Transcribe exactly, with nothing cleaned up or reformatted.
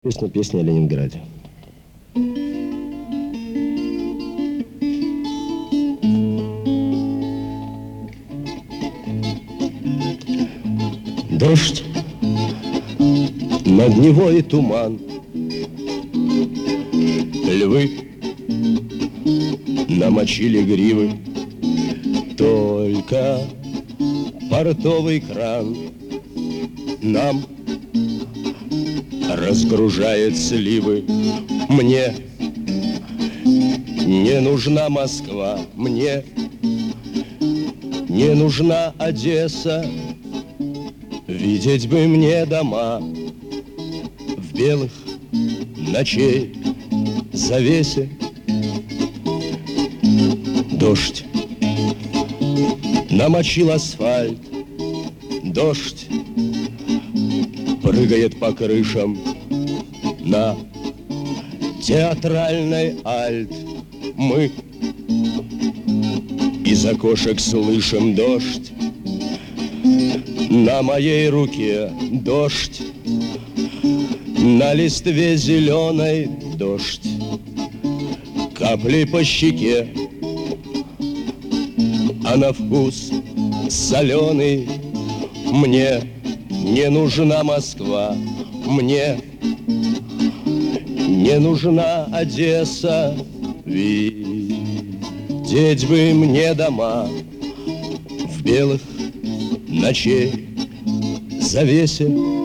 Песня, песня о Ленинграде. Дождь, над Невой туман, львы намочили гривы, только портовый кран нам разгружает сливы. Мне не нужна Москва, мне не нужна Одесса. Видеть бы мне дома в белых ночей завесе. Дождь намочил асфальт, дождь прыгает по крышам на театральной альт. Мы из окошек слышим дождь на моей руке, дождь на листве зеленой, дождь капли по щеке, а на вкус соленый. Мне не нужна Москва, мне не нужна Одесса. Видеть бы мне дома в белых ночей завесе.